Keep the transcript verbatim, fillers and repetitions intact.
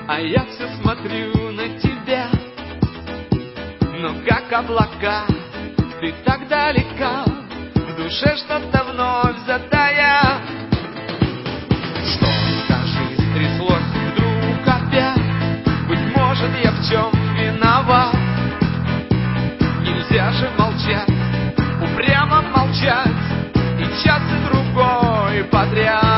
А я все смотрю на тебя, но как облака ты так далека, в душе что-то вновь затая. Что, скажи, стряслось вдруг опять? Быть может, я в чем виноват? Нельзя же молчать, упрямо молчать, и час и другой подряд.